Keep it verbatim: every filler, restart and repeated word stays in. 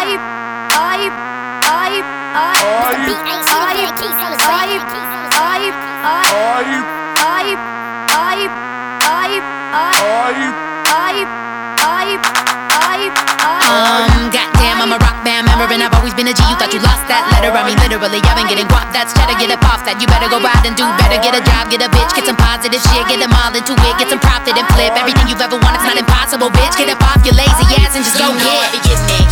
Um, goddamn, I'm a rock band member and I've always been a G. You thought you lost that letter? I mean, literally, I've been getting guap. That's cheddar, get up off that. You better go ride and do better. Get a job, get a bitch, get some positive shit. Get them all into it, get some profit and flip. Everything you've ever wanted, it's not impossible, bitch. Get up off your lazy ass and just go get it.